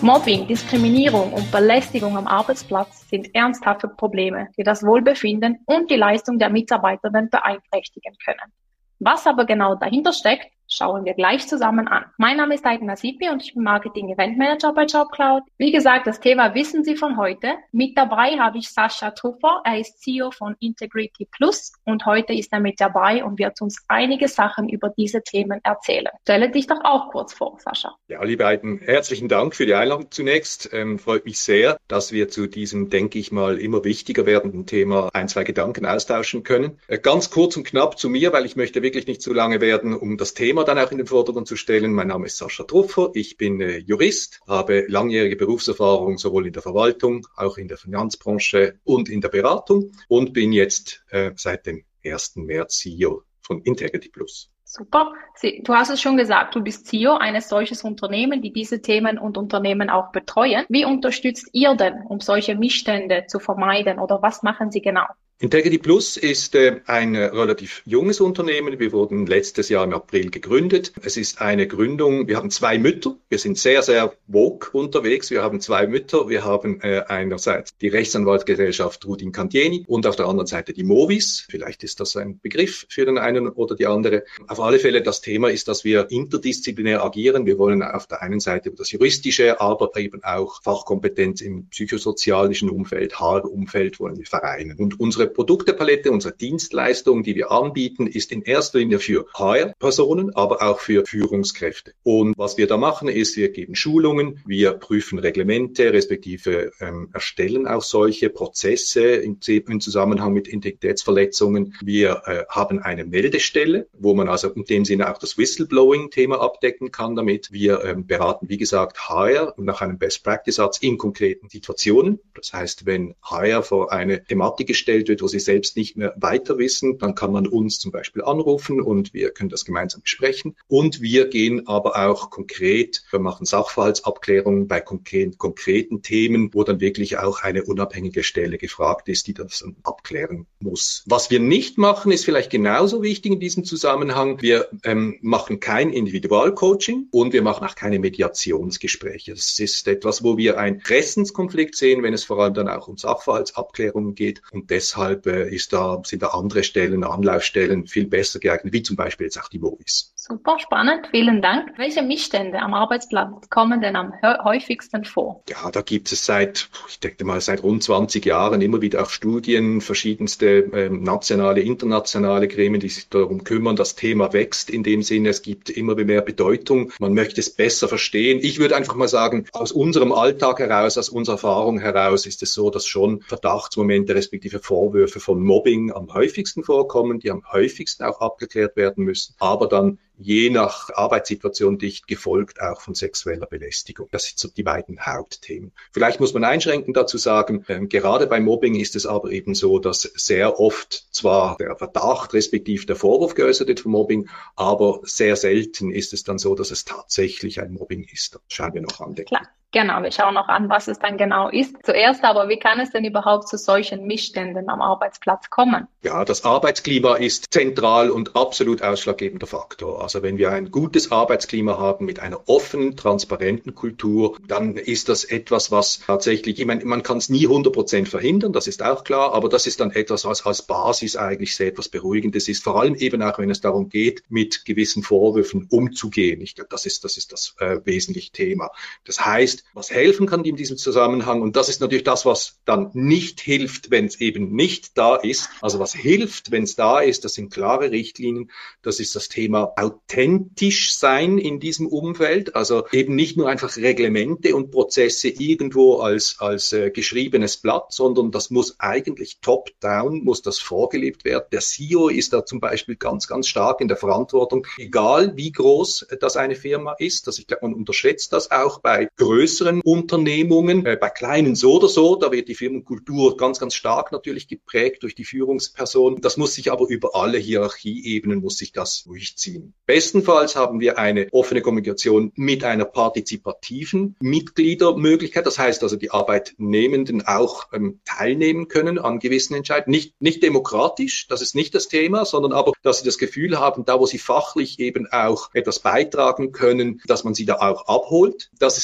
Mobbing, Diskriminierung und Belästigung am Arbeitsplatz sind ernsthafte Probleme, die das Wohlbefinden und die Leistung der Mitarbeitenden beeinträchtigen können. Was aber genau dahinter steckt, schauen wir gleich zusammen an. Mein Name ist Aiden Nasipi und ich bin Marketing-Event-Manager bei JobCloud. Wie gesagt, das Thema wissen Sie von heute. Mit dabei habe ich Sascha Truffer. Er ist CEO von Integrity Plus und heute ist er mit dabei und wird uns einige Sachen über diese Themen erzählen. Stelle dich doch auch kurz vor, Sascha. Ja, liebe Aiden, herzlichen Dank für die Einladung zunächst. Freut mich sehr, dass wir zu diesem, denke ich mal, immer wichtiger werdenden Thema ein, zwei Gedanken austauschen können. Ganz kurz und knapp zu mir, weil ich möchte wirklich nicht zu lange werden, um das Thema dann auch in den Vordergrund zu stellen. Mein Name ist Sascha Truffer, ich bin Jurist, habe langjährige Berufserfahrung sowohl in der Verwaltung, auch in der Finanzbranche und in der Beratung und bin jetzt seit dem 1. März CEO von Integrity Plus. Super. Du hast es schon gesagt, du bist CEO eines solches Unternehmens, die diese Themen und Unternehmen auch betreuen. Wie unterstützt ihr denn, um solche Missstände zu vermeiden oder was machen Sie genau? Integrity Plus ist ein relativ junges Unternehmen. Wir wurden letztes Jahr im April gegründet. Es ist eine Gründung, wir haben zwei Mütter. Wir sind sehr, sehr woke unterwegs. Wir haben zwei Mütter. Wir haben einerseits die Rechtsanwaltsgesellschaft Rudin Cantieni und auf der anderen Seite die Movis. Vielleicht ist das ein Begriff für den einen oder die andere. Auf alle Fälle, das Thema ist, dass wir interdisziplinär agieren. Wir wollen auf der einen Seite das Juristische, aber eben auch Fachkompetenz im psychosozialischen Umfeld, HR-Umfeld wollen wir vereinen. Und unsere Produktepalette, unsere Dienstleistung, die wir anbieten, ist in erster Linie für HR-Personen, aber auch für Führungskräfte. Und was wir da machen, ist, wir geben Schulungen, wir prüfen Reglemente, respektive erstellen auch solche Prozesse im Zusammenhang mit Integritätsverletzungen. Wir haben eine Meldestelle, wo man also in dem Sinne auch das Whistleblowing-Thema abdecken kann damit. Wir beraten, wie gesagt, HR nach einem Best-Practice-Satz in konkreten Situationen. Das heißt, wenn HR vor eine Thematik gestellt wird, wo sie selbst nicht mehr weiter wissen, dann kann man uns zum Beispiel anrufen und wir können das gemeinsam besprechen. Und wir gehen aber auch konkret, wir machen Sachverhaltsabklärungen bei konkreten Themen, wo dann wirklich auch eine unabhängige Stelle gefragt ist, die das dann abklären muss. Was wir nicht machen, ist vielleicht genauso wichtig in diesem Zusammenhang. Wir machen kein Individualcoaching und wir machen auch keine Mediationsgespräche. Das ist etwas, wo wir einen Interessenskonflikt sehen, wenn es vor allem dann auch um Sachverhaltsabklärungen geht. Und deshalb sind da andere Stellen, Anlaufstellen viel besser geeignet, wie zum Beispiel jetzt auch die Movis. Super, spannend. Vielen Dank. Welche Missstände am Arbeitsplatz kommen denn am häufigsten vor? Ja, da gibt es seit rund 20 Jahren immer wieder auch Studien, verschiedenste nationale, internationale Gremien, die sich darum kümmern. Das Thema wächst in dem Sinne, es gibt immer mehr Bedeutung. Man möchte es besser verstehen. Ich würde einfach mal sagen, aus unserem Alltag heraus, aus unserer Erfahrung heraus ist es so, dass schon Verdachtsmomente respektive Vorwürfe von Mobbing am häufigsten vorkommen, die am häufigsten auch abgeklärt werden müssen, aber dann je nach Arbeitssituation dicht gefolgt auch von sexueller Belästigung. Das sind so die beiden Hauptthemen. Vielleicht muss man einschränkend dazu sagen, gerade bei Mobbing ist es aber eben so, dass sehr oft zwar der Verdacht respektive der Vorwurf geäußert wird von Mobbing, aber sehr selten ist es dann so, dass es tatsächlich ein Mobbing ist. Das schauen wir noch an. Klar. Genau, wir schauen noch an, was es dann genau ist. Zuerst aber, wie kann es denn überhaupt zu solchen Missständen am Arbeitsplatz kommen? Ja, das Arbeitsklima ist zentral und absolut ausschlaggebender Faktor. Also wenn wir ein gutes Arbeitsklima haben mit einer offenen, transparenten Kultur, dann ist das etwas, was tatsächlich, ich meine, man kann es nie 100% verhindern, das ist auch klar, aber das ist dann etwas, was als Basis eigentlich sehr etwas Beruhigendes ist, vor allem eben auch, wenn es darum geht, mit gewissen Vorwürfen umzugehen. Ich glaube, das ist das wesentliche Thema. Das heißt, was helfen kann in diesem Zusammenhang, und das ist natürlich das, was dann nicht hilft, wenn es eben nicht da ist. Also was hilft, wenn es da ist, das sind klare Richtlinien, das ist das Thema authentisch sein in diesem Umfeld, also eben nicht nur einfach Reglemente und Prozesse irgendwo als geschriebenes Blatt, sondern das muss eigentlich top-down, muss das vorgelebt werden. Der CEO ist da zum Beispiel ganz, ganz stark in der Verantwortung, egal wie groß das eine Firma ist. Also ich glaube, man unterschätzt das auch bei größeren Unternehmungen, bei kleinen so oder so, da wird die Firmenkultur ganz, ganz stark natürlich geprägt durch die Führungsperson. Das muss sich aber über alle Hierarchieebenen, muss sich das durchziehen. Bestenfalls haben wir eine offene Kommunikation mit einer partizipativen Mitgliedermöglichkeit. Das heißt also, die Arbeitnehmenden auch teilnehmen können an gewissen Entscheidungen. Nicht demokratisch, das ist nicht das Thema, sondern aber, dass sie das Gefühl haben, da wo sie fachlich eben auch etwas beitragen können, dass man sie da auch abholt. Das ist, glaube ich, sehr,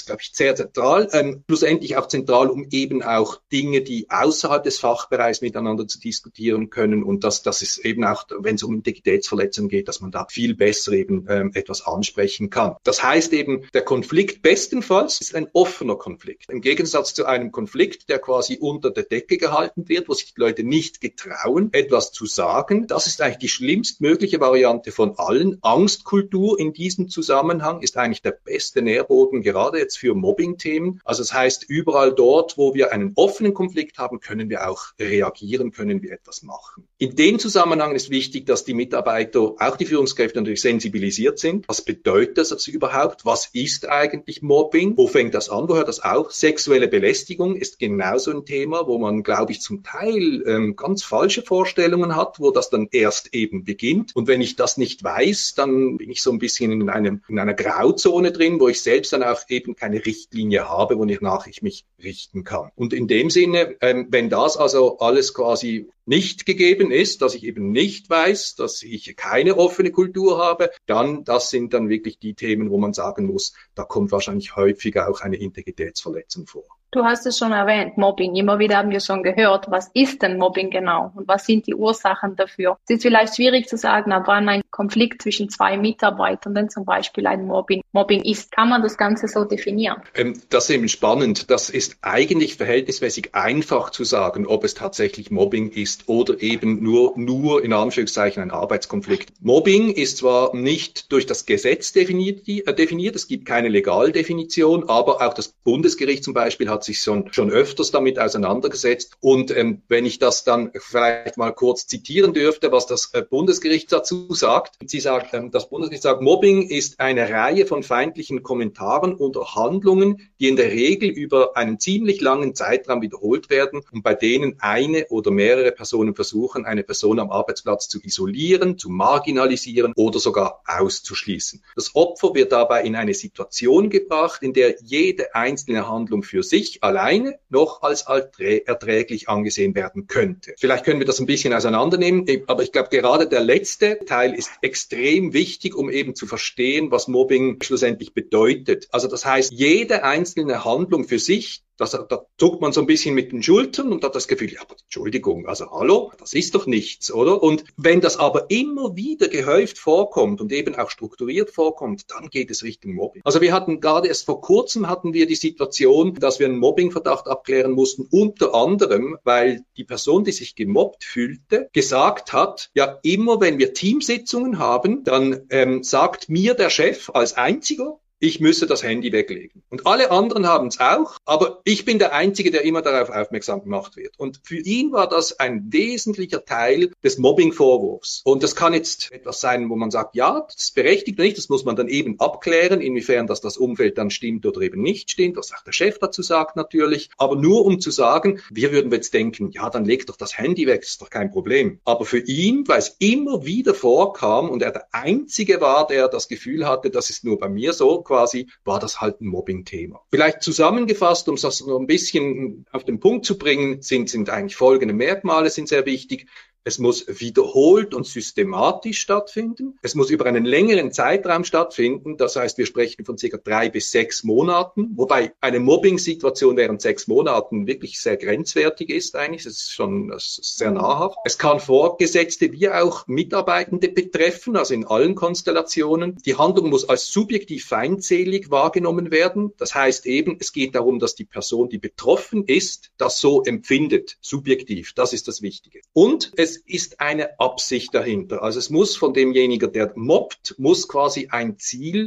sehr zentral, schlussendlich auch zentral, um eben auch Dinge, die außerhalb des Fachbereichs miteinander zu diskutieren können und das ist eben auch, wenn es um Integritätsverletzungen geht, dass man da viel besser eben etwas ansprechen kann. Das heißt eben, der Konflikt bestenfalls ist ein offener Konflikt. Im Gegensatz zu einem Konflikt, der quasi unter der Decke gehalten wird, wo sich die Leute nicht getrauen, etwas zu sagen. Das ist eigentlich die schlimmstmögliche Variante von allen. Angstkultur in diesem Zusammenhang ist eigentlich der beste Nährboden, gerade jetzt für Mobbing-Themen. Also das heißt, überall dort, wo wir einen offenen Konflikt haben, können wir auch reagieren, können wir etwas machen. In dem Zusammenhang ist wichtig, dass die Mitarbeiter, auch die Führungskräfte natürlich sensibilisiert sind. Was bedeutet das überhaupt? Was ist eigentlich Mobbing? Wo fängt das an? Wo hört das auf? Sexuelle Belästigung ist genauso ein Thema, wo man, glaube ich, zum Teil ganz falsche Vorstellungen hat, wo das dann erst eben beginnt. Und wenn ich das nicht weiß, dann bin ich so ein bisschen in einer Grauzone drin, wo ich selbst dann auch eben keine Richtlinie habe, wonach ich mich richten kann. Und in dem Sinne, wenn das also alles quasi nicht gegeben ist, dass ich eben nicht weiß, dass ich keine offene Kultur habe, dann, das sind dann wirklich die Themen, wo man sagen muss, da kommt wahrscheinlich häufiger auch eine Integritätsverletzung vor. Du hast es schon erwähnt, Mobbing. Immer wieder haben wir schon gehört, was ist denn Mobbing genau und was sind die Ursachen dafür? Es ist vielleicht schwierig zu sagen, ab wann ein Konflikt zwischen zwei Mitarbeitenden zum Beispiel ein Mobbing ist. Kann man das Ganze so definieren? Das ist eben spannend. Das ist eigentlich verhältnismäßig einfach zu sagen, ob es tatsächlich Mobbing ist oder eben nur in Anführungszeichen ein Arbeitskonflikt. Mobbing ist zwar nicht durch das Gesetz definiert, es gibt keine Legaldefinition, aber auch das Bundesgericht zum Beispiel hat sich schon öfters damit auseinandergesetzt. Und wenn ich das dann vielleicht mal kurz zitieren dürfte, was das Bundesgericht dazu sagt. Das Bundesgericht sagt, Mobbing ist eine Reihe von feindlichen Kommentaren oder Handlungen, die in der Regel über einen ziemlich langen Zeitraum wiederholt werden und bei denen eine oder mehrere Personen versuchen, eine Person am Arbeitsplatz zu isolieren, zu marginalisieren oder sogar auszuschließen. Das Opfer wird dabei in eine Situation gebracht, in der jede einzelne Handlung für sich alleine noch als erträglich angesehen werden könnte. Vielleicht können wir das ein bisschen auseinandernehmen, aber ich glaube, gerade der letzte Teil ist extrem wichtig, um eben zu verstehen, was Mobbing schlussendlich bedeutet. Also das heißt, jede einzelne Handlung für sich, da zuckt man so ein bisschen mit den Schultern und hat das Gefühl, ja, aber Entschuldigung, also hallo, das ist doch nichts, oder? Und wenn das aber immer wieder gehäuft vorkommt und eben auch strukturiert vorkommt, dann geht es Richtung Mobbing. Also wir hatten gerade erst vor kurzem die Situation, dass wir einen Mobbingverdacht abklären mussten, unter anderem, weil die Person, die sich gemobbt fühlte, gesagt hat, ja, immer wenn wir Teamsitzungen haben, dann sagt mir der Chef als einziger, ich müsse das Handy weglegen. Und alle anderen haben es auch, aber ich bin der Einzige, der immer darauf aufmerksam gemacht wird. Und für ihn war das ein wesentlicher Teil des Mobbing-Vorwurfs. Und das kann jetzt etwas sein, wo man sagt, ja, das ist berechtigt oder nicht, das muss man dann eben abklären, inwiefern das Umfeld dann stimmt oder eben nicht stimmt, was auch der Chef dazu sagt natürlich. Aber nur um zu sagen, wir würden jetzt denken, ja, dann leg doch das Handy weg, das ist doch kein Problem. Aber für ihn, weil es immer wieder vorkam und er der Einzige war, der das Gefühl hatte, das ist nur bei mir so, quasi, war das halt ein Mobbing-Thema. Vielleicht zusammengefasst, um das noch ein bisschen auf den Punkt zu bringen, sind eigentlich folgende Merkmale sind sehr wichtig. Es muss wiederholt und systematisch stattfinden. Es muss über einen längeren Zeitraum stattfinden. Das heißt, wir sprechen von ca. 3 bis 6 Monaten, wobei eine Mobbing-Situation während 6 Monaten wirklich sehr grenzwertig ist eigentlich. Das ist sehr nahrhaft. Es kann Vorgesetzte wie auch Mitarbeitende betreffen, also in allen Konstellationen. Die Handlung muss als subjektiv feindselig wahrgenommen werden. Das heißt eben, es geht darum, dass die Person, die betroffen ist, das so empfindet, subjektiv. Das ist das Wichtige. Und es ist eine Absicht dahinter. Also es muss von demjenigen, der mobbt, muss quasi ein Ziel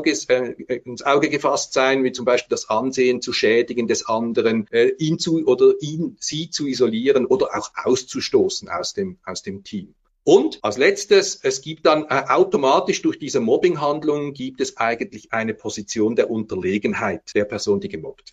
ins Auge gefasst sein, wie zum Beispiel das Ansehen zu schädigen des anderen, sie zu isolieren oder auch auszustoßen aus dem Team. Und als letztes, es gibt dann automatisch durch diese Mobbinghandlung gibt es eigentlich eine Position der Unterlegenheit der Person, die gemobbt wird.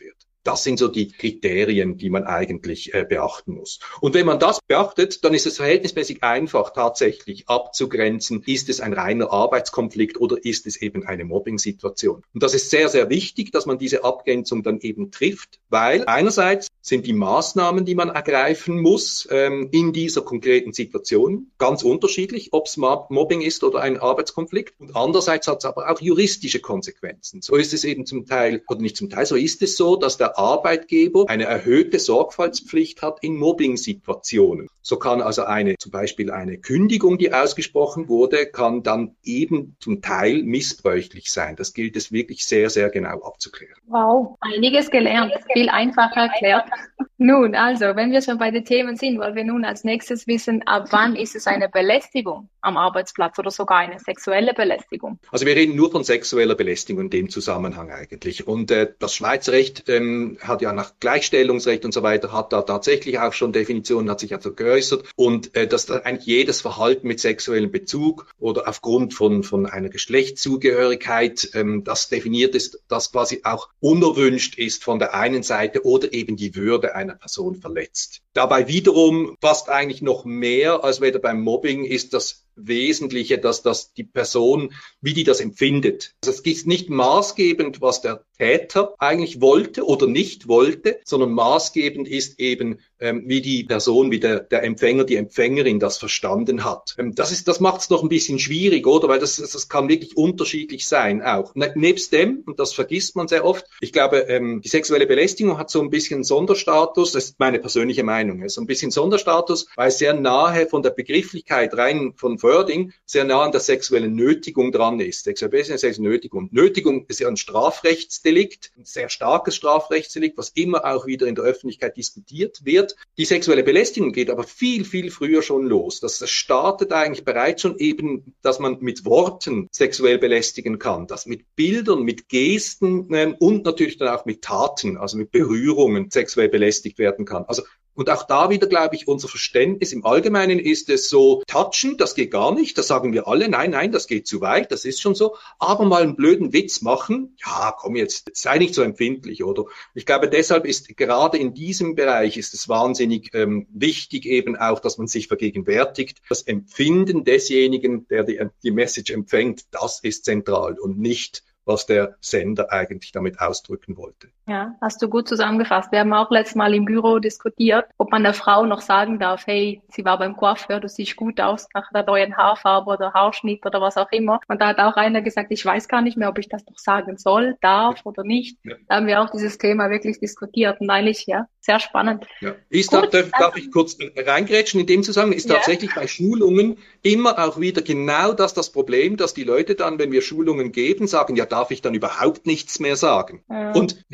Das sind so die Kriterien, die man eigentlich beachten muss. Und wenn man das beachtet, dann ist es verhältnismäßig einfach tatsächlich abzugrenzen, ist es ein reiner Arbeitskonflikt oder ist es eben eine Mobbing-Situation. Und das ist sehr, sehr wichtig, dass man diese Abgrenzung dann eben trifft, weil einerseits sind die Maßnahmen, die man ergreifen muss in dieser konkreten Situation, ganz unterschiedlich, ob es Mobbing ist oder ein Arbeitskonflikt. Und andererseits hat es aber auch juristische Konsequenzen. So ist es eben zum Teil, oder nicht zum Teil, so ist es so, dass der Arbeitgeber eine erhöhte Sorgfaltspflicht hat in Mobbing-Situationen. So kann also zum Beispiel eine Kündigung, die ausgesprochen wurde, kann dann eben zum Teil missbräuchlich sein. Das gilt es wirklich sehr, sehr genau abzuklären. Wow, einiges gelernt, viel einfacher erklärt. Nun, also, wenn wir schon bei den Themen sind, wollen wir nun als nächstes wissen, ab wann ist es eine Belästigung am Arbeitsplatz oder sogar eine sexuelle Belästigung? Also wir reden nur von sexueller Belästigung in dem Zusammenhang eigentlich. Und das Schweizer Recht hat ja nach Gleichstellungsrecht und so weiter, hat da tatsächlich auch schon Definitionen, hat sich also geäußert. Und dass da eigentlich jedes Verhalten mit sexuellem Bezug oder aufgrund von einer Geschlechtszugehörigkeit, das definiert ist, das quasi auch unerwünscht ist von der einen Seite oder eben die Würde einer Person verletzt. Dabei wiederum fast eigentlich noch mehr als weder beim Mobbing ist das Wesentliche, dass das die Person, wie die das empfindet. Also es ist nicht maßgebend, was der Täter eigentlich wollte oder nicht wollte, sondern maßgebend ist eben, wie die Person, wie der Empfänger, die Empfängerin das verstanden hat. Das macht es noch ein bisschen schwierig, oder? Weil das kann wirklich unterschiedlich sein auch. Nebst dem, und das vergisst man sehr oft, ich glaube, die sexuelle Belästigung hat so ein bisschen Sonderstatus, das ist meine persönliche Meinung, so ein bisschen Sonderstatus, weil sehr nahe von der Begrifflichkeit rein von Wording sehr nah an der sexuellen Nötigung dran ist. Sexuelle Belästigung ist sexuelle Nötigung. Nötigung ist ja ein Strafrechtsdelikt, ein sehr starkes Strafrechtsdelikt, was immer auch wieder in der Öffentlichkeit diskutiert wird. Die sexuelle Belästigung geht aber viel, viel früher schon los. Das startet eigentlich bereits schon eben, dass man mit Worten sexuell belästigen kann, dass mit Bildern, mit Gesten und natürlich dann auch mit Taten, also mit Berührungen sexuell belästigt werden kann. Also und auch da wieder, glaube ich, unser Verständnis im Allgemeinen ist es so, touchen, das geht gar nicht, das sagen wir alle, nein, das geht zu weit, das ist schon so, aber mal einen blöden Witz machen, ja, komm jetzt, sei nicht so empfindlich, oder? Ich glaube, deshalb ist gerade in diesem Bereich ist es wahnsinnig wichtig eben auch, dass man sich vergegenwärtigt, das Empfinden desjenigen, der die Message empfängt, das ist zentral und nicht, was der Sender eigentlich damit ausdrücken wollte. Ja, hast du gut zusammengefasst. Wir haben auch letztes Mal im Büro diskutiert, ob man der Frau noch sagen darf, hey, sie war beim Coiffeur, du siehst gut aus nach der neuen Haarfarbe oder Haarschnitt oder was auch immer. Und da hat auch einer gesagt, ich weiß gar nicht mehr, ob ich das noch sagen soll, darf oder nicht. Ja. Da haben wir auch dieses Thema wirklich diskutiert und eigentlich, ja, sehr spannend. Ja. Darf ich kurz reingrätschen in dem Zusammenhang, ist tatsächlich bei Schulungen immer auch wieder genau das Problem, dass die Leute dann, wenn wir Schulungen geben, sagen, ja, darf ich dann überhaupt nichts mehr sagen? Ja. Und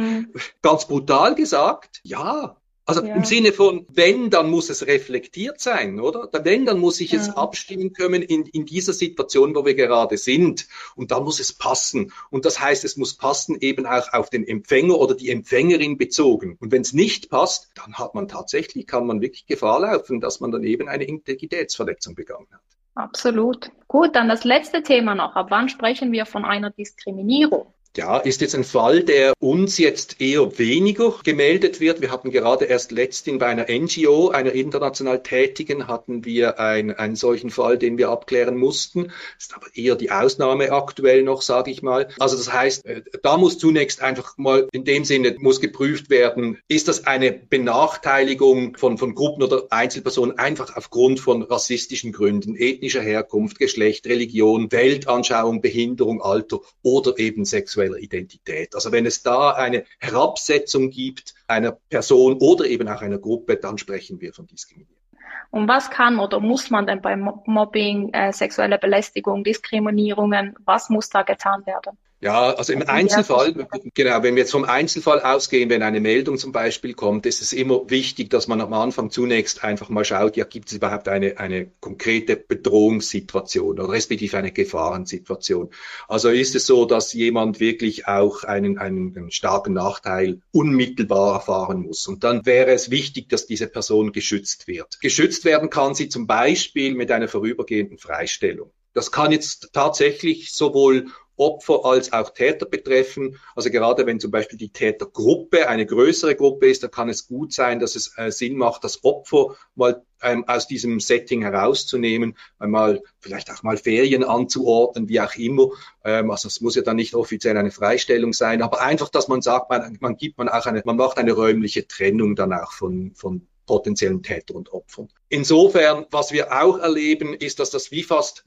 ganz brutal gesagt, ja. Also im Sinne von, wenn, dann muss es reflektiert sein, oder? Wenn, dann muss ich es abstimmen können in dieser Situation, wo wir gerade sind. Und dann muss es passen. Und das heißt, es muss passen eben auch auf den Empfänger oder die Empfängerin bezogen. Und wenn es nicht passt, dann kann man wirklich Gefahr laufen, dass man dann eben eine Integritätsverletzung begangen hat. Absolut. Gut, dann das letzte Thema noch. Ab wann sprechen wir von einer Diskriminierung? Ja, ist jetzt ein Fall, der uns jetzt eher weniger gemeldet wird. Wir hatten gerade erst letztens bei einer NGO, einer international Tätigen, hatten wir einen solchen Fall, den wir abklären mussten. Ist aber eher die Ausnahme aktuell noch, sage ich mal. Also das heißt, da muss zunächst einfach mal in dem Sinne muss geprüft werden, ist das eine Benachteiligung von Gruppen oder Einzelpersonen einfach aufgrund von rassistischen Gründen, ethnischer Herkunft, Geschlecht, Religion, Weltanschauung, Behinderung, Alter oder eben sexuelle Identität. Also wenn es da eine Herabsetzung gibt einer Person oder eben auch einer Gruppe, dann sprechen wir von Diskriminierung. Und was kann oder muss man denn beim Mobbing, sexuelle Belästigung, Diskriminierungen, was muss da getan werden? Ja, also im Einzelfall, genau, wenn wir jetzt vom Einzelfall ausgehen, wenn eine Meldung zum Beispiel kommt, ist es immer wichtig, dass man am Anfang zunächst einfach mal schaut, ja, gibt es überhaupt eine konkrete Bedrohungssituation oder respektive eine Gefahrensituation. Also ist es so, dass jemand wirklich auch einen starken Nachteil unmittelbar erfahren muss. Und dann wäre es wichtig, dass diese Person geschützt wird. Geschützt werden kann sie zum Beispiel mit einer vorübergehenden Freistellung. Das kann jetzt tatsächlich sowohl Opfer als auch Täter betreffen. Also gerade wenn zum Beispiel die Tätergruppe eine größere Gruppe ist, dann kann es gut sein, dass es Sinn macht, das Opfer mal aus diesem Setting herauszunehmen, einmal vielleicht auch mal Ferien anzuordnen, wie auch immer. Also es muss ja dann nicht offiziell eine Freistellung sein, aber einfach, dass man sagt, man macht eine räumliche Trennung dann auch von potenziellen Täter und Opfern. Insofern, was wir auch erleben, ist, dass das wie fast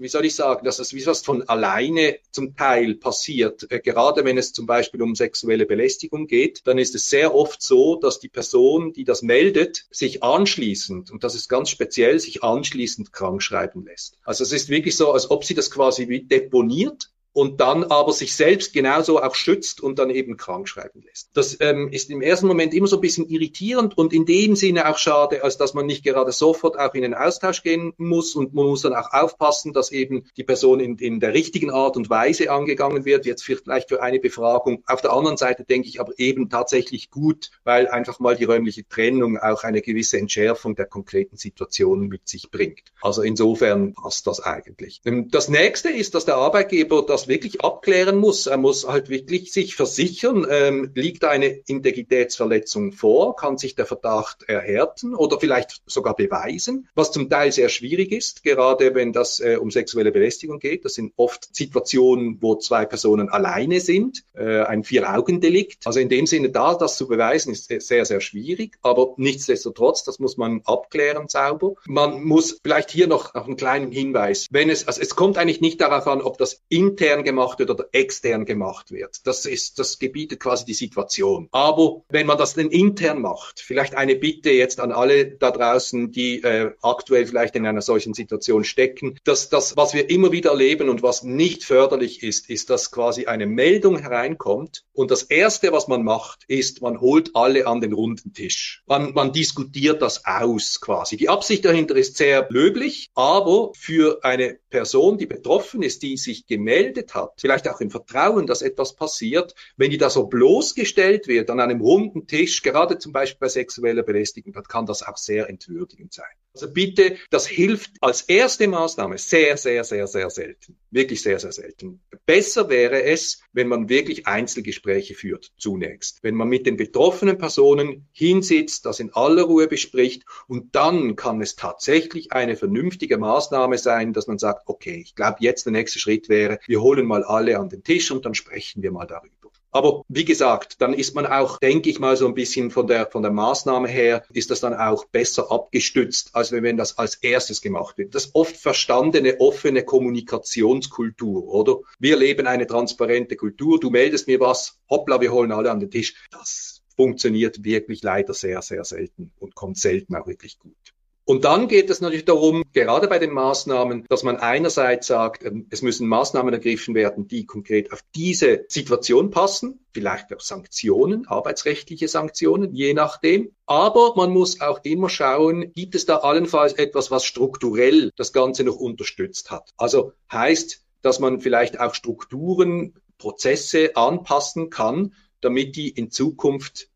von alleine zum Teil passiert. Gerade wenn es zum Beispiel um sexuelle Belästigung geht, dann ist es sehr oft so, dass die Person, die das meldet, sich anschließend, und das ist ganz speziell, sich anschließend krankschreiben lässt. Also es ist wirklich so, als ob sie das quasi wie deponiert und dann aber sich selbst genauso auch schützt und dann eben krank schreiben lässt. Das ist im ersten Moment immer so ein bisschen irritierend und in dem Sinne auch schade, als dass man nicht gerade sofort auch in den Austausch gehen muss und man muss dann auch aufpassen, dass eben die Person in der richtigen Art und Weise angegangen wird, jetzt vielleicht für eine Befragung. Auf der anderen Seite denke ich aber eben tatsächlich gut, weil einfach mal die räumliche Trennung auch eine gewisse Entschärfung der konkreten Situation mit sich bringt. Also insofern passt das eigentlich. Das nächste ist, dass der Arbeitgeber das wirklich abklären muss. Er muss halt wirklich sich versichern, liegt eine Integritätsverletzung vor, kann sich der Verdacht erhärten oder vielleicht sogar beweisen, was zum Teil sehr schwierig ist, gerade wenn das um sexuelle Belästigung geht. Das sind oft Situationen, wo zwei Personen alleine sind, ein Vier-Augen-Delikt. Also in dem Sinne, das zu beweisen, ist sehr, sehr schwierig, aber nichtsdestotrotz, das muss man abklären sauber. Man muss vielleicht hier noch einen kleinen Hinweis, es kommt eigentlich nicht darauf an, ob das intern gemacht wird oder extern gemacht wird. Das gebietet quasi die Situation. Aber wenn man das denn intern macht, vielleicht eine Bitte jetzt an alle da draußen, die aktuell vielleicht in einer solchen Situation stecken, dass das, was wir immer wieder erleben und was nicht förderlich ist, dass quasi eine Meldung hereinkommt und das Erste, was man macht, ist, man holt alle an den runden Tisch. Man diskutiert das aus quasi. Die Absicht dahinter ist sehr löblich, aber für eine Person, die betroffen ist, die sich gemeldet hat, vielleicht auch im Vertrauen, dass etwas passiert, wenn die da so bloßgestellt wird an einem runden Tisch, gerade zum Beispiel bei sexueller Belästigung, dann kann das auch sehr entwürdigend sein. Also bitte, das hilft als erste Maßnahme sehr, sehr, sehr, sehr selten. Wirklich sehr, sehr selten. Besser wäre es, wenn man wirklich Einzelgespräche führt, zunächst. Wenn man mit den betroffenen Personen hinsitzt, das in aller Ruhe bespricht und dann kann es tatsächlich eine vernünftige Maßnahme sein, dass man sagt, okay, ich glaube jetzt der nächste Schritt wäre, wir holen mal alle an den Tisch und dann sprechen wir mal darüber. Aber wie gesagt, dann ist man auch, denke ich mal, so ein bisschen von der Maßnahme her, ist das dann auch besser abgestützt, als wenn das als erstes gemacht wird. Das oft verstandene, offene Kommunikationskultur, oder? Wir leben eine transparente Kultur, du meldest mir was, hoppla, wir holen alle an den Tisch. Das funktioniert wirklich leider sehr, sehr selten und kommt selten auch wirklich gut. Und dann geht es natürlich darum, gerade bei den Maßnahmen, dass man einerseits sagt, es müssen Maßnahmen ergriffen werden, die konkret auf diese Situation passen, vielleicht auch Sanktionen, arbeitsrechtliche Sanktionen, je nachdem. Aber man muss auch immer schauen, gibt es da allenfalls etwas, was strukturell das Ganze noch unterstützt hat. Also heißt, dass man vielleicht auch Strukturen, Prozesse anpassen kann, damit die in Zukunft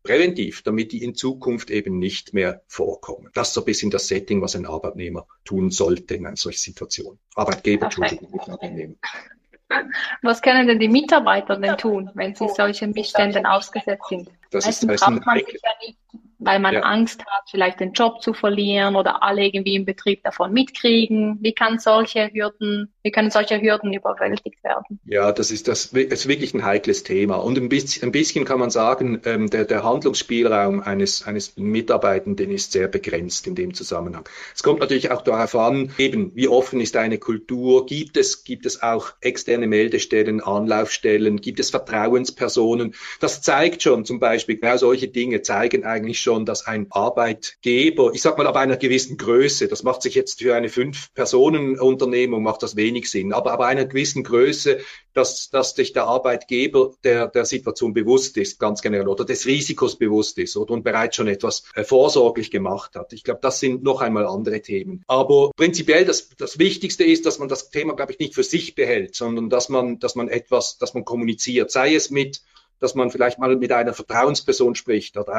eben nicht mehr vorkommen. Das ist so ein bisschen das Setting, was ein Arbeitnehmer tun sollte in einer solchen Situation. Arbeitgeber, Arbeitnehmer. Was können denn die Mitarbeiter denn tun, wenn sie solchen Missständen ausgesetzt sind? Das traut man sich ja nicht, weil man Angst hat, vielleicht den Job zu verlieren oder alle irgendwie im Betrieb davon mitkriegen. Wie können solche Hürden überwältigt werden? Ja, das ist wirklich ein heikles Thema. Und ein bisschen kann man sagen, der Handlungsspielraum eines Mitarbeitenden ist sehr begrenzt in dem Zusammenhang. Es kommt natürlich auch darauf an, eben, wie offen ist eine Kultur? Gibt es auch externe Meldestellen, Anlaufstellen? Gibt es Vertrauenspersonen? Das zeigt schon zum Beispiel, genau solche Dinge zeigen eigentlich schon, dass ein Arbeitgeber, ich sag mal ab einer gewissen Größe, das macht sich jetzt für eine 5-Personen-Unternehmung macht das wenig Sinn, aber ab einer gewissen Größe, dass sich der Arbeitgeber der Situation bewusst ist, ganz generell, oder des Risikos bewusst ist und bereits schon etwas vorsorglich gemacht hat. Ich glaube, das sind noch einmal andere Themen. Aber prinzipiell das Wichtigste ist, dass man das Thema, glaube ich, nicht für sich behält, sondern dass man kommuniziert, sei es dass man vielleicht mal mit einer Vertrauensperson spricht oder einer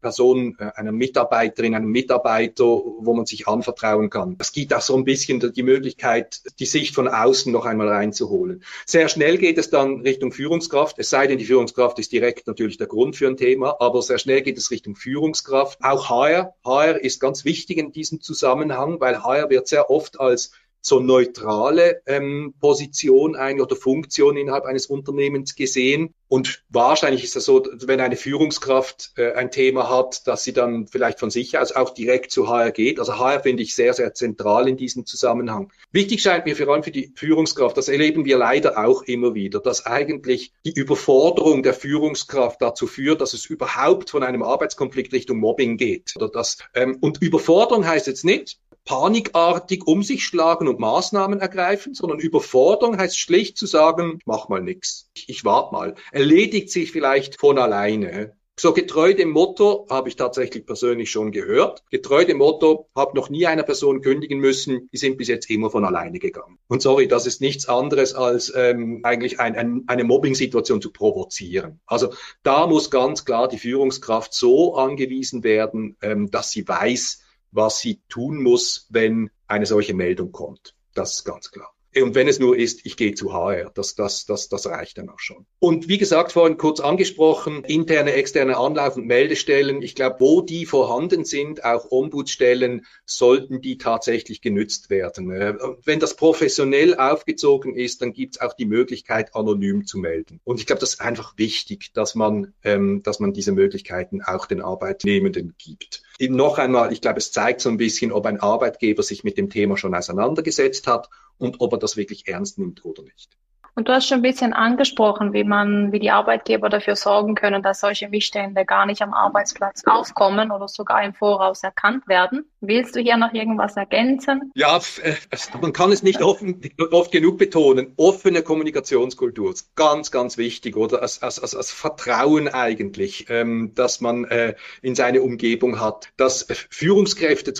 Person, einer Mitarbeiterin, einem Mitarbeiter, wo man sich anvertrauen kann. Es gibt auch so ein bisschen die Möglichkeit, die Sicht von außen noch einmal reinzuholen. Sehr schnell geht es dann Richtung Führungskraft, es sei denn, die Führungskraft ist direkt natürlich der Grund für ein Thema, aber sehr schnell geht es Richtung Führungskraft. Auch HR. HR ist ganz wichtig in diesem Zusammenhang, weil HR wird sehr oft als so neutrale Position oder Funktion innerhalb eines Unternehmens gesehen. Und wahrscheinlich ist es so, wenn eine Führungskraft ein Thema hat, dass sie dann vielleicht von sich aus auch direkt zu HR geht. Also HR finde ich sehr, sehr zentral in diesem Zusammenhang. Wichtig scheint mir vor allem für die Führungskraft, das erleben wir leider auch immer wieder, dass eigentlich die Überforderung der Führungskraft dazu führt, dass es überhaupt von einem Arbeitskonflikt Richtung Mobbing geht. Und Überforderung heißt jetzt nicht, panikartig um sich schlagen und Maßnahmen ergreifen, sondern Überforderung heißt schlicht zu sagen, ich mach mal nix, ich warte mal, erledigt sich vielleicht von alleine. So getreu dem Motto, habe ich tatsächlich persönlich schon gehört, getreu dem Motto, habe noch nie einer Person kündigen müssen, die sind bis jetzt immer von alleine gegangen. Und sorry, das ist nichts anderes als eigentlich eine Mobbing-Situation zu provozieren. Also da muss ganz klar die Führungskraft so angewiesen werden, dass sie weiß, was sie tun muss, wenn eine solche Meldung kommt. Das ist ganz klar. Und wenn es nur ist, ich gehe zu HR, das reicht dann auch schon. Und wie gesagt, vorhin kurz angesprochen, interne, externe Anlauf- und Meldestellen. Ich glaube, wo die vorhanden sind, auch Ombudsstellen, sollten die tatsächlich genützt werden. Wenn das professionell aufgezogen ist, dann gibt es auch die Möglichkeit, anonym zu melden. Und ich glaube, das ist einfach wichtig, dass man diese Möglichkeiten auch den Arbeitnehmenden gibt. Noch einmal, ich glaube, es zeigt so ein bisschen, ob ein Arbeitgeber sich mit dem Thema schon auseinandergesetzt hat und ob er das wirklich ernst nimmt oder nicht. Und du hast schon ein bisschen angesprochen, wie die Arbeitgeber dafür sorgen können, dass solche Missstände gar nicht am Arbeitsplatz aufkommen oder sogar im Voraus erkannt werden. Willst du hier noch irgendwas ergänzen? Ja, man kann es nicht oft genug betonen. Offene Kommunikationskultur ist ganz, ganz wichtig, oder als Vertrauen eigentlich, dass man in seine Umgebung hat. Dass Führungskräfte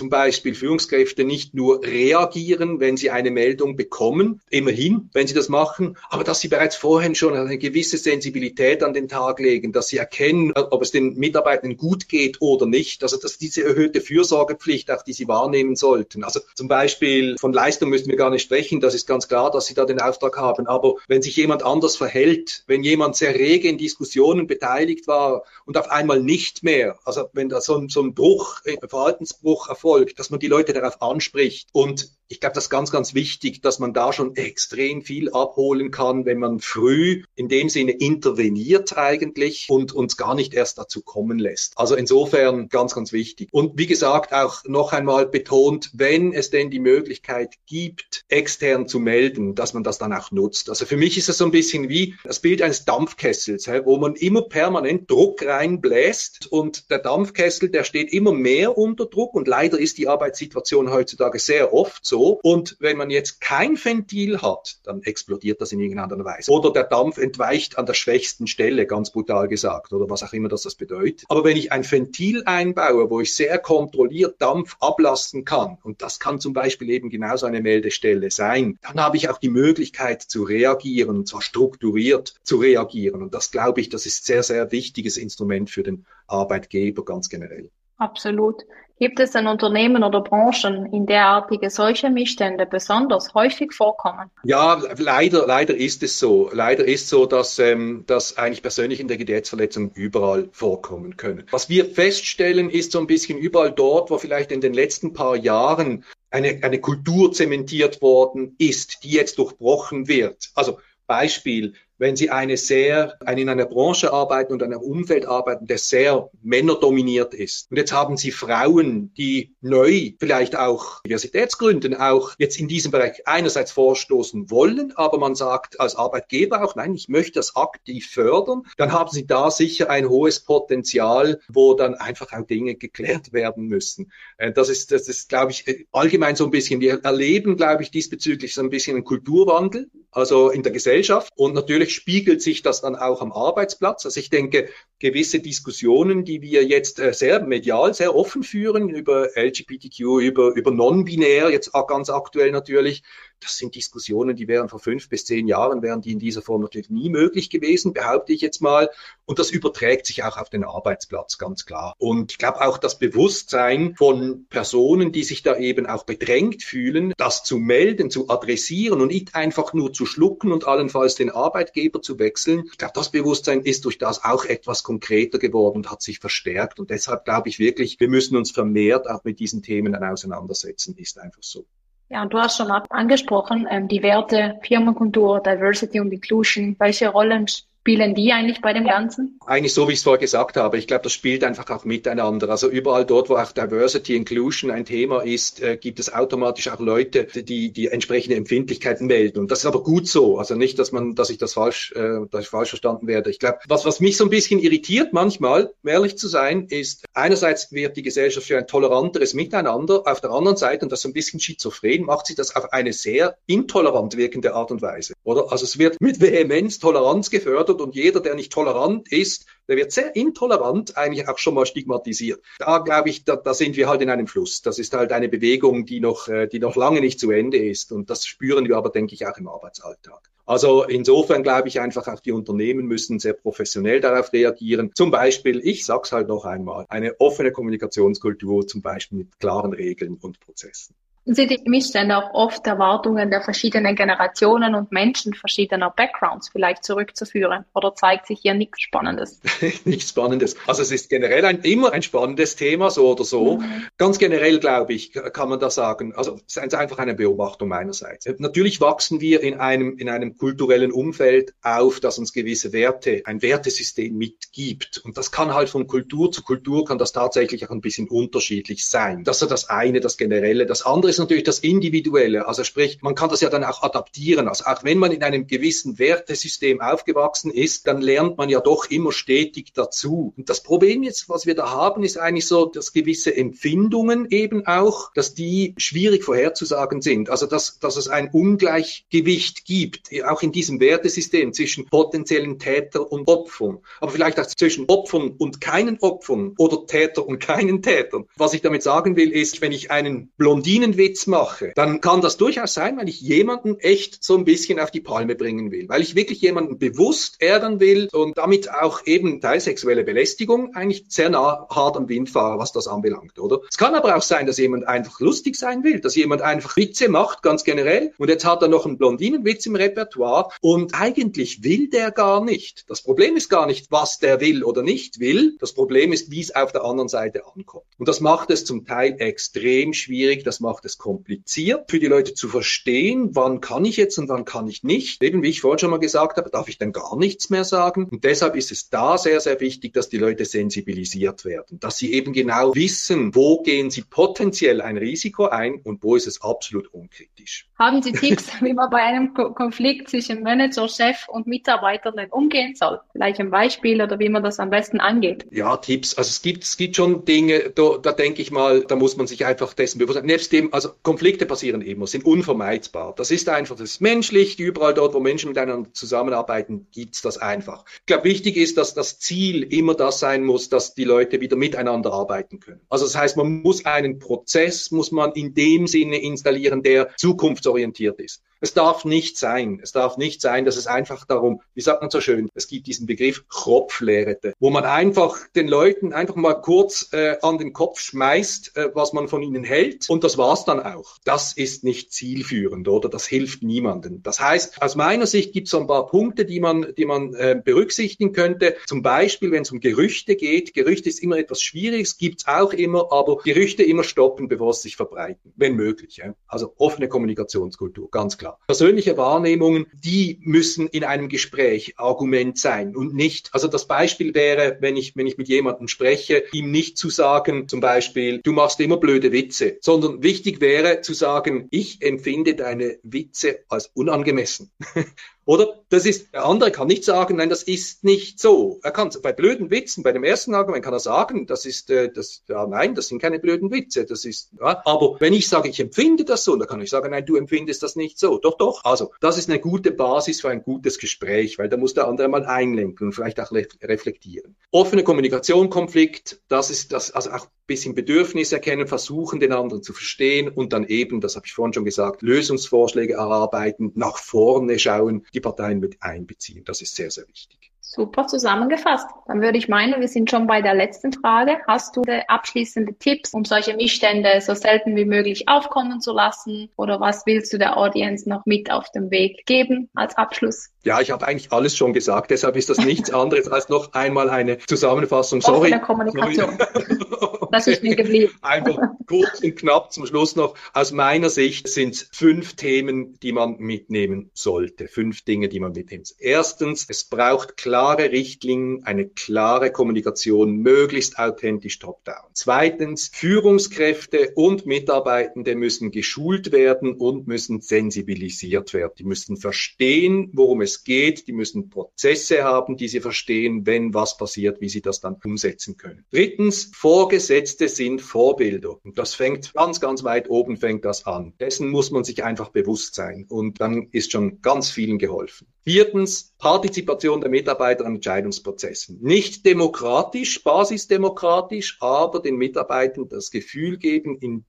nicht nur reagieren, wenn sie eine Meldung bekommen, immerhin, wenn sie das machen, aber dass sie bereits vorhin schon eine gewisse Sensibilität an den Tag legen, dass sie erkennen, ob es den Mitarbeitern gut geht oder nicht. Also dass diese erhöhte Fürsorgepflicht, auch die sie wahrnehmen sollten. Also zum Beispiel von Leistung müssen wir gar nicht sprechen, das ist ganz klar, dass sie da den Auftrag haben. Aber wenn sich jemand anders verhält, wenn jemand sehr rege in Diskussionen beteiligt war und auf einmal nicht mehr, also wenn da so ein Verhaltensbruch erfolgt, dass man die Leute darauf anspricht. Und ich glaube, das ist ganz, ganz wichtig, dass man da schon extrem viel abholen kann, wenn man früh in dem Sinne interveniert eigentlich und uns gar nicht erst dazu kommen lässt. Also insofern ganz, ganz wichtig. Und wie gesagt, auch noch einmal betont, wenn es denn die Möglichkeit gibt, extern zu melden, dass man das dann auch nutzt. Also für mich ist es so ein bisschen wie das Bild eines Dampfkessels, wo man immer permanent Druck reinbläst und der Dampfkessel, der steht immer mehr unter Druck und leider ist die Arbeitssituation heutzutage sehr oft so. Und wenn man jetzt kein Ventil hat, dann explodiert das in irgendeiner Weise. Oder der Dampf entweicht an der schwächsten Stelle, ganz brutal gesagt, oder was auch immer das bedeutet. Aber wenn ich ein Ventil einbaue, wo ich sehr kontrolliert Dampf ablassen kann, und das kann zum Beispiel eben genauso eine Meldestelle sein, dann habe ich auch die Möglichkeit zu reagieren, und zwar strukturiert zu reagieren. Und das glaube ich, das ist sehr, sehr wichtiges Instrument für den Arbeitgeber ganz generell. Absolut. Gibt es denn Unternehmen oder Branchen, in derartige solche Missstände besonders häufig vorkommen? Ja, leider ist es so. Leider ist so, dass eigentlich persönliche Integritätsverletzungen überall vorkommen können. Was wir feststellen, ist so ein bisschen überall dort, wo vielleicht in den letzten paar Jahren eine Kultur zementiert worden ist, die jetzt durchbrochen wird. Also Beispiel, wenn Sie in einer Branche arbeiten und in einem Umfeld arbeiten, der sehr männerdominiert ist. Und jetzt haben Sie Frauen, die neu, vielleicht auch Diversitätsgründen, auch jetzt in diesem Bereich einerseits vorstoßen wollen, aber man sagt als Arbeitgeber auch, nein, ich möchte das aktiv fördern. Dann haben Sie da sicher ein hohes Potenzial, wo dann einfach auch Dinge geklärt werden müssen. Das ist, glaube ich, allgemein so ein bisschen, wir erleben, glaube ich, diesbezüglich so ein bisschen einen Kulturwandel, also in der Gesellschaft. Und natürlich spiegelt sich das dann auch am Arbeitsplatz. Also ich denke, gewisse Diskussionen, die wir jetzt sehr medial, sehr offen führen, über LGBTQ, über non-binär, jetzt auch ganz aktuell natürlich, Das sind Diskussionen, die wären vor 5 bis 10 Jahren, wären die in dieser Form natürlich nie möglich gewesen, behaupte ich jetzt mal. Und das überträgt sich auch auf den Arbeitsplatz, ganz klar. Und ich glaube auch das Bewusstsein von Personen, die sich da eben auch bedrängt fühlen, das zu melden, zu adressieren und nicht einfach nur zu schlucken und allenfalls den Arbeitgeber zu wechseln. Ich glaube, das Bewusstsein ist durch das auch etwas konkreter geworden und hat sich verstärkt. Und deshalb glaube ich wirklich, wir müssen uns vermehrt auch mit diesen Themen dann auseinandersetzen, ist einfach so. Ja, und du hast schon angesprochen, die Werte, Firmenkultur, Diversity und Inclusion. Welche Rollen spielen die eigentlich bei dem Ganzen? Eigentlich so, wie ich es vorher gesagt habe. Ich glaube, das spielt einfach auch miteinander. Also überall dort, wo auch Diversity, Inclusion ein Thema ist, gibt es automatisch auch Leute, die entsprechende Empfindlichkeiten melden. Und das ist aber gut so. Also nicht, dass ich falsch verstanden werde. Ich glaube, was mich so ein bisschen irritiert manchmal, um ehrlich zu sein, ist, einerseits wird die Gesellschaft für ein toleranteres Miteinander. Auf der anderen Seite, und das ist so ein bisschen schizophren, macht sie das auf eine sehr intolerant wirkende Art und Weise. Oder? Also es wird mit Vehemenz Toleranz gefördert und jeder, der nicht tolerant ist, der wird sehr intolerant eigentlich auch schon mal stigmatisiert. Da glaube ich, da sind wir halt in einem Fluss. Das ist halt eine Bewegung, die noch lange nicht zu Ende ist. Und das spüren wir aber, denke ich, auch im Arbeitsalltag. Also insofern glaube ich einfach, auch die Unternehmen müssen sehr professionell darauf reagieren. Zum Beispiel, ich sag's halt noch einmal, eine offene Kommunikationskultur, zum Beispiel mit klaren Regeln und Prozessen. Sind die Missstände auch oft Erwartungen der verschiedenen Generationen und Menschen verschiedener Backgrounds vielleicht zurückzuführen? Oder zeigt sich hier nichts Spannendes? Nichts Spannendes. Also es ist generell immer ein spannendes Thema, so oder so. Ganz generell, glaube ich, kann man da sagen, also es ist einfach eine Beobachtung meinerseits. Natürlich wachsen wir in einem kulturellen Umfeld auf, das uns gewisse Werte, ein Wertesystem mitgibt. Und das kann halt von Kultur zu Kultur, kann das tatsächlich auch ein bisschen unterschiedlich sein. Das ist das eine, das Generelle. Das andere ist natürlich das Individuelle. Also sprich, man kann das ja dann auch adaptieren. Also auch wenn man in einem gewissen Wertesystem aufgewachsen ist, dann lernt man ja doch immer stetig dazu. Und das Problem jetzt, was wir da haben, ist eigentlich so, dass gewisse Empfindungen eben auch, dass die schwierig vorherzusagen sind. Also dass es ein Ungleichgewicht gibt, auch in diesem Wertesystem zwischen potenziellen Tätern und Opfern. Aber vielleicht auch zwischen Opfern und keinen Opfern oder Täter und keinen Tätern. Was ich damit sagen will, ist, wenn ich einen Blondinenwitz mache, dann kann das durchaus sein, weil ich jemanden echt so ein bisschen auf die Palme bringen will. Weil ich wirklich jemanden bewusst ärgern will und damit auch eben teilsexuelle Belästigung eigentlich sehr hart am Wind fahre, was das anbelangt, oder? Es kann aber auch sein, dass jemand einfach lustig sein will, dass jemand einfach Witze macht, ganz generell. Und jetzt hat er noch einen Blondinenwitz im Repertoire und eigentlich will der gar nicht. Das Problem ist gar nicht, was der will oder nicht will. Das Problem ist, wie es auf der anderen Seite ankommt. Und das macht es zum Teil extrem schwierig, das macht es kompliziert für die Leute zu verstehen, wann kann ich jetzt und wann kann ich nicht. Eben wie ich vorhin schon mal gesagt habe, darf ich dann gar nichts mehr sagen. Und deshalb ist es da sehr, sehr wichtig, dass die Leute sensibilisiert werden, dass sie eben genau wissen, wo gehen sie potenziell ein Risiko ein und wo ist es absolut unkritisch. Haben Sie Tipps, wie man bei einem Konflikt zwischen Manager, Chef und Mitarbeitern denn umgehen soll? Vielleicht ein Beispiel oder wie man das am besten angeht? Ja, Tipps. Also es gibt schon Dinge, da denke ich mal, da muss man sich einfach dessen bewusst sein. Nebst dem, also Konflikte passieren immer, sind unvermeidbar. Das ist einfach, das ist menschlich. Überall dort, wo Menschen miteinander zusammenarbeiten, gibt's das einfach. Ich glaube, wichtig ist, dass das Ziel immer das sein muss, dass die Leute wieder miteinander arbeiten können. Also das heißt, man muss einen Prozess, muss man in dem Sinne installieren, der zukunftsorientiert ist. Es darf nicht sein, dass es einfach darum, wie sagt man so schön, es gibt diesen Begriff Kropflehrete, wo man einfach den Leuten einfach mal kurz an den Kopf schmeißt, was man von ihnen hält und das war's dann auch. Das ist nicht zielführend, oder? Das hilft niemandem. Das heißt, aus meiner Sicht gibt es so ein paar Punkte, die man berücksichtigen könnte. Zum Beispiel, wenn es um Gerüchte geht. Gerüchte ist immer etwas Schwieriges, gibt's auch immer, aber Gerüchte immer stoppen, bevor sie sich verbreiten, wenn möglich. Ja? Also offene Kommunikationskultur, ganz klar. Persönliche Wahrnehmungen, die müssen in einem Gespräch Argument sein und nicht, also das Beispiel wäre, wenn ich mit jemandem spreche, ihm nicht zu sagen, zum Beispiel, du machst immer blöde Witze, sondern wichtig wäre zu sagen, ich empfinde deine Witze als unangemessen. Oder der andere kann nicht sagen, nein, das ist nicht so. Er kann bei blöden Witzen, bei dem ersten Argument kann er sagen, nein, das sind keine blöden Witze, das ist, ja. Aber wenn ich sage, ich empfinde das so, dann kann ich sagen, nein, du empfindest das nicht so. Doch. Also, das ist eine gute Basis für ein gutes Gespräch, weil da muss der andere mal einlenken und vielleicht auch reflektieren. Offene Kommunikation, Konflikt, das ist das, also auch bisschen Bedürfnis erkennen, versuchen, den anderen zu verstehen und dann eben, das habe ich vorhin schon gesagt, Lösungsvorschläge erarbeiten, nach vorne schauen, die Parteien mit einbeziehen. Das ist sehr, sehr wichtig. Super zusammengefasst. Dann würde ich meinen, wir sind schon bei der letzten Frage. Hast du abschließende Tipps, um solche Missstände so selten wie möglich aufkommen zu lassen? Oder was willst du der Audience noch mit auf den Weg geben als Abschluss? Ja, ich habe eigentlich alles schon gesagt. Deshalb ist das nichts anderes als noch einmal eine Zusammenfassung. Offene Kommunikation. Das ist mir geblieben. Einfach kurz und knapp zum Schluss noch. Aus meiner Sicht sind es 5 Themen, die man mitnehmen sollte. 5 Dinge, die man mitnimmt. Erstens, es braucht klare Richtlinien, eine klare Kommunikation, möglichst authentisch top-down. Zweitens, Führungskräfte und Mitarbeitende müssen geschult werden und müssen sensibilisiert werden. Die müssen verstehen, worum es geht. Die müssen Prozesse haben, die sie verstehen, wenn was passiert, wie sie das dann umsetzen können. Drittens, Vorgesetzte sind Vorbilder. Und das fängt ganz, ganz weit oben fängt das an. Dessen muss man sich einfach bewusst sein. Und dann ist schon ganz vielen geholfen. Viertens, Partizipation der Mitarbeiter an Entscheidungsprozessen. Nicht demokratisch, basisdemokratisch, aber den Mitarbeitern das Gefühl geben, in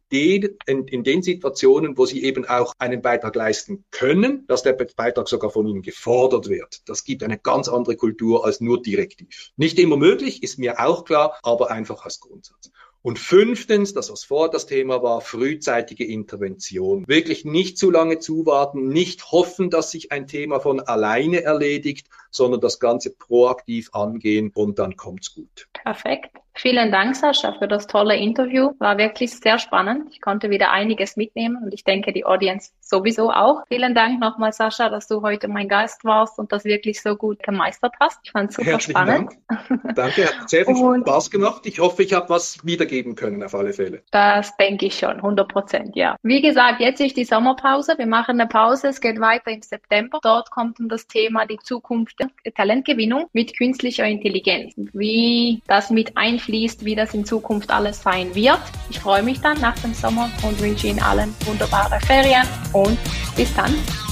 den Situationen, wo sie eben auch einen Beitrag leisten können, dass der Beitrag sogar von ihnen gefordert wird. Das gibt eine ganz andere Kultur als nur direktiv. Nicht immer möglich, ist mir auch klar, aber einfach als Grundsatz. Und 5, das was vorher das Thema war, frühzeitige Intervention. Wirklich nicht zu lange zuwarten, nicht hoffen, dass sich ein Thema von alleine erledigt, sondern das Ganze proaktiv angehen und dann kommt's gut. Perfekt. Vielen Dank, Sascha, für das tolle Interview. War wirklich sehr spannend. Ich konnte wieder einiges mitnehmen und ich denke, die Audience sowieso auch. Vielen Dank nochmal, Sascha, dass du heute mein Gast warst und das wirklich so gut gemeistert hast. Ich fand es super spannend. Dank. Danke, hat sehr viel Spaß gemacht. Ich hoffe, ich habe was wiedergeben können auf alle Fälle. Das denke ich schon, 100%, ja. Wie gesagt, jetzt ist die Sommerpause. Wir machen eine Pause. Es geht weiter im September. Dort kommt um das Thema die Zukunft der Talentgewinnung mit künstlicher Intelligenz. Wie das mit einfließt, wie das in Zukunft alles sein wird. Ich freue mich dann nach dem Sommer und wünsche Ihnen allen wunderbare Ferien und bis dann.